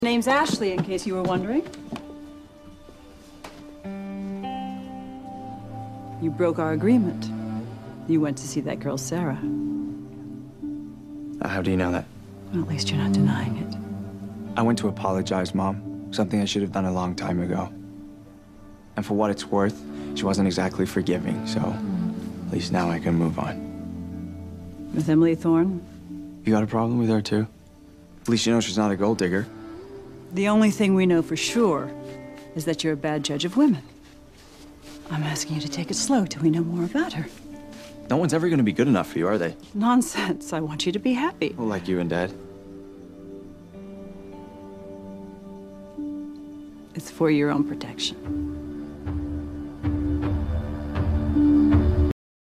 Name's Ashley, in case you were wondering. You broke our agreement. You went to see that girl, Sarah. How do you know that? Well, at least you're not denying it. I went to apologize, Mom. Something I should have done a long time ago. And for what it's worth, she wasn't exactly forgiving, so at least now I can move on. With Emily Thorne? You got a problem with her, too? At least you know she's not a gold digger. The only thing we know for sure is that you're a bad judge of women. I'm asking you to take it slow till we know more about her. No one's ever gonna be good enough for you, are they? Nonsense. I want you to be happy. Well, like you and Dad. It's for your own protection.